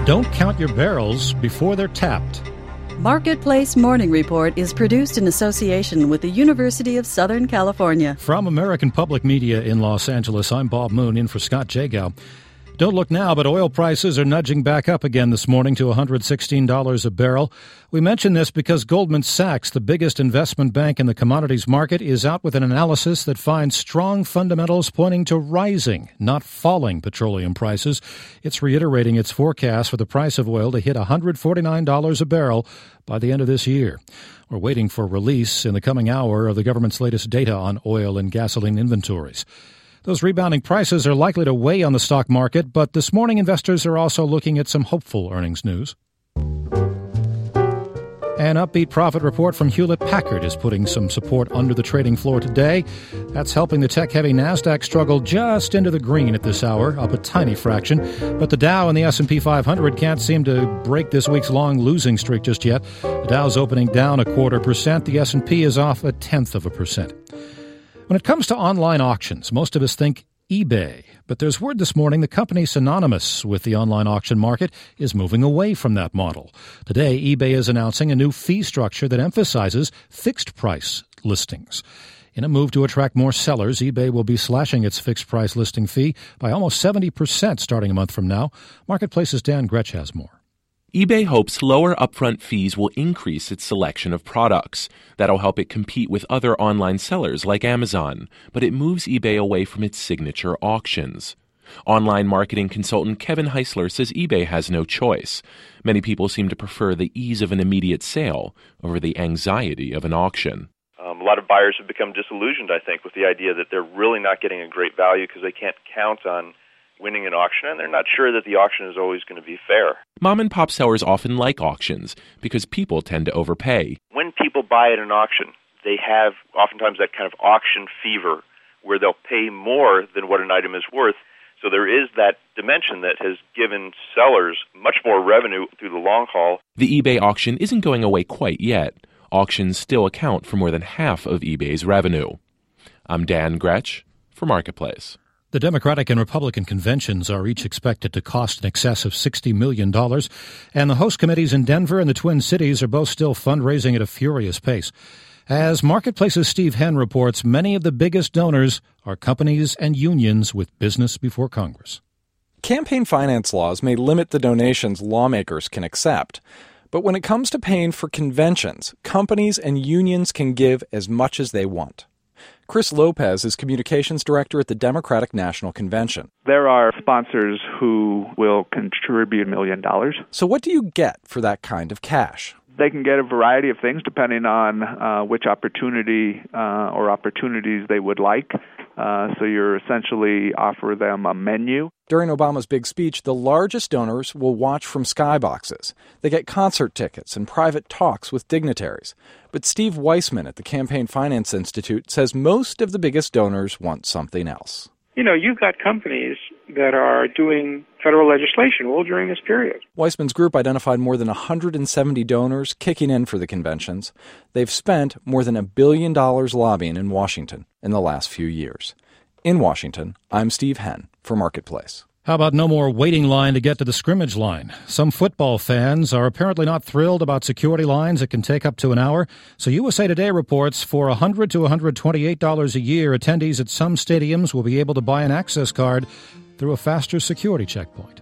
Don't count your barrels before they're tapped. Marketplace Morning Report is produced in association with the University of Southern California. From American Public Media in Los Angeles, I'm Bob Moon in for Scott Jagow. Don't look now, but oil prices are nudging back up again this morning to $116 a barrel. We mention this because Goldman Sachs, the biggest investment bank in the commodities market, is out with an analysis that finds strong fundamentals pointing to rising, not falling petroleum prices. It's reiterating its forecast for the price of oil to hit $149 a barrel by the end of this year. We're waiting for release in the coming hour of the government's latest data on oil and gasoline inventories. Those rebounding prices are likely to weigh on the stock market, but this morning investors are also looking at some hopeful earnings news. An upbeat profit report from Hewlett-Packard is putting some support under the trading floor today. That's helping the tech-heavy NASDAQ struggle just into the green at this hour, up a tiny fraction. But the Dow and the S&P 500 can't seem to break this week's long losing streak just yet. The Dow's opening down 0.25%. The S&P is off 0.1%. When it comes to online auctions, most of us think eBay. But there's word this morning the company synonymous with the online auction market is moving away from that model. Today, eBay is announcing a new fee structure that emphasizes fixed-price listings. In a move to attract more sellers, eBay will be slashing its fixed-price listing fee by almost 70% starting a month from now. Marketplace's Dan Gretsch has more. eBay hopes lower upfront fees will increase its selection of products. That'll help it compete with other online sellers like Amazon, but it moves eBay away from its signature auctions. Online marketing consultant Kevin Heisler says eBay has no choice. Many people seem to prefer the ease of an immediate sale over the anxiety of an auction. A lot of buyers have become disillusioned, I think, with the idea that they're really not getting a great value because they can't count on winning an auction, and they're not sure that the auction is always going to be fair. Mom-and-pop sellers often like auctions because people tend to overpay. When people buy at an auction, they have oftentimes that kind of auction fever where they'll pay more than what an item is worth. So there is that dimension that has given sellers much more revenue through the long haul. The eBay auction isn't going away quite yet. Auctions still account for more than half of eBay's revenue. I'm Dan Gretsch for Marketplace. The Democratic and Republican conventions are each expected to cost in excess of $60 million, and the host committees in Denver and the Twin Cities are both still fundraising at a furious pace. As Marketplace's Steve Henn reports, many of the biggest donors are companies and unions with business before Congress. Campaign finance laws may limit the donations lawmakers can accept, but when it comes to paying for conventions, companies and unions can give as much as they want. Chris Lopez is communications director at the Democratic National Convention. There are sponsors who will contribute $1 million. So what do you get for that kind of cash? They can get a variety of things depending on which opportunity or opportunities they would like. So you're essentially offer them a menu. During Obama's big speech, the largest donors will watch from skyboxes. They get concert tickets and private talks with dignitaries. But Steve Weissman at the Campaign Finance Institute says most of the biggest donors want something else. You know, you've got companies that are doing federal legislation all during this period. Weissman's group identified more than 170 donors kicking in for the conventions. They've spent more than $1 billion lobbying in Washington in the last few years. In Washington, I'm Steve Henn for Marketplace. How about no more waiting line to get to the scrimmage line? Some football fans are apparently not thrilled about security lines that can take up to an hour. So USA Today reports for $100 to $128 a year, attendees at some stadiums will be able to buy an access card through a faster security checkpoint.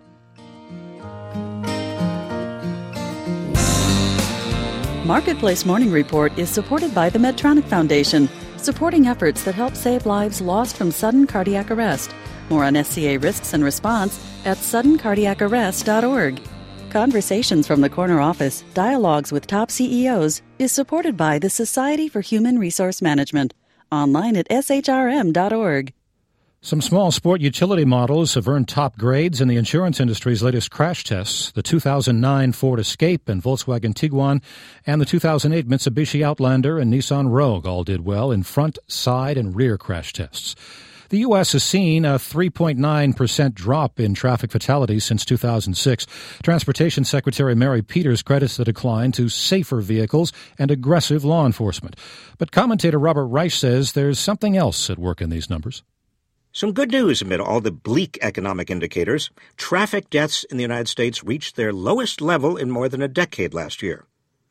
Marketplace Morning Report is supported by the Medtronic Foundation, supporting efforts that help save lives lost from sudden cardiac arrest. More on SCA risks and response at suddencardiacarrest.org. Conversations from the Corner Office, Dialogues with Top CEOs is supported by the Society for Human Resource Management. Online at shrm.org. Some small sport utility models have earned top grades in the insurance industry's latest crash tests. The 2009 Ford Escape and Volkswagen Tiguan and the 2008 Mitsubishi Outlander and Nissan Rogue all did well in front, side, and rear crash tests. The U.S. has seen a 3.9% drop in traffic fatalities since 2006. Transportation Secretary Mary Peters credits the decline to safer vehicles and aggressive law enforcement. But commentator Robert Reich says there's something else at work in these numbers. Some good news amid all the bleak economic indicators. Traffic deaths in the United States reached their lowest level in more than a decade last year.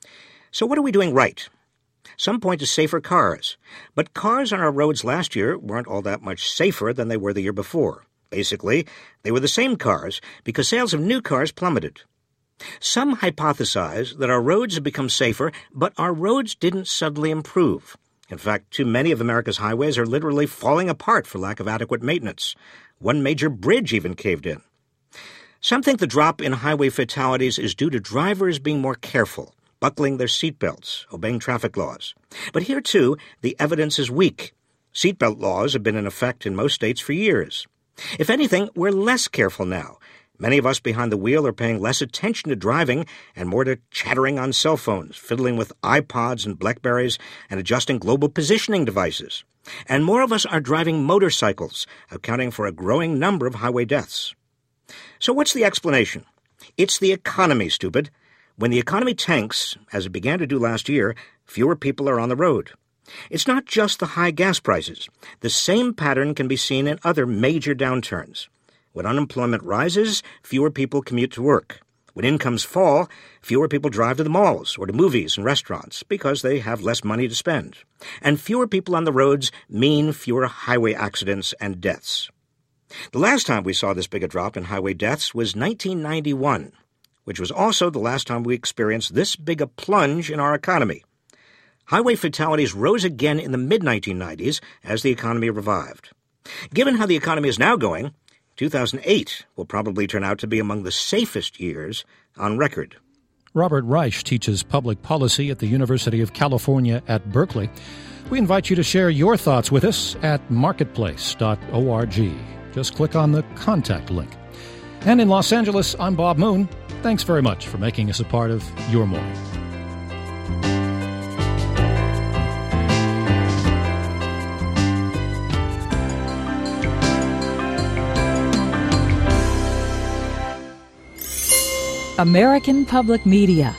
So what are we doing right? Some point to safer cars. But cars on our roads last year weren't all that much safer than they were the year before. Basically, they were the same cars because sales of new cars plummeted. Some hypothesize that our roads have become safer, but our roads didn't suddenly improve. In fact, too many of America's highways are literally falling apart for lack of adequate maintenance. One major bridge even caved in. Some think the drop in highway fatalities is due to drivers being more careful, buckling their seatbelts, obeying traffic laws. But here, too, the evidence is weak. Seatbelt laws have been in effect in most states for years. If anything, we're less careful now. Many of us behind the wheel are paying less attention to driving and more to chattering on cell phones, fiddling with iPods and BlackBerries, and adjusting global positioning devices. And more of us are driving motorcycles, accounting for a growing number of highway deaths. So what's the explanation? It's the economy, stupid. When the economy tanks, as it began to do last year, fewer people are on the road. It's not just the high gas prices. The same pattern can be seen in other major downturns. When unemployment rises, fewer people commute to work. When incomes fall, fewer people drive to the malls or to movies and restaurants because they have less money to spend. And fewer people on the roads mean fewer highway accidents and deaths. The last time we saw this big a drop in highway deaths was 1991, which was also the last time we experienced this big a plunge in our economy. Highway fatalities rose again in the mid-1990s as the economy revived. Given how the economy is now going, 2008 will probably turn out to be among the safest years on record. Robert Reich teaches public policy at the University of California at Berkeley. We invite you to share your thoughts with us at marketplace.org. Just click on the contact link. And in Los Angeles, I'm Bob Moon. Thanks very much for making us a part of your morning. American Public Media.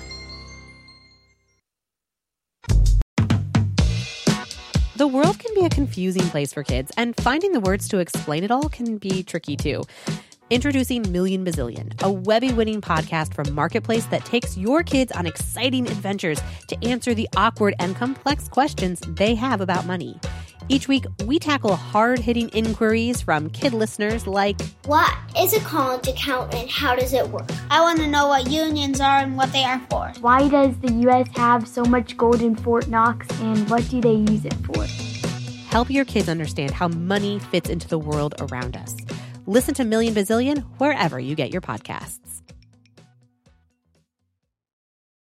The world can be a confusing place for kids, and finding the words to explain it all can be tricky too. Introducing Million Bazillion, a Webby-winning podcast from Marketplace that takes your kids on exciting adventures to answer the awkward and complex questions they have about money. Each week, we tackle hard-hitting inquiries from kid listeners like, what is a college account and how does it work? I want to know what unions are and what they are for. Why does the U.S. have so much gold in Fort Knox and what do they use it for? Help your kids understand how money fits into the world around us. Listen to Million Bazillion wherever you get your podcasts.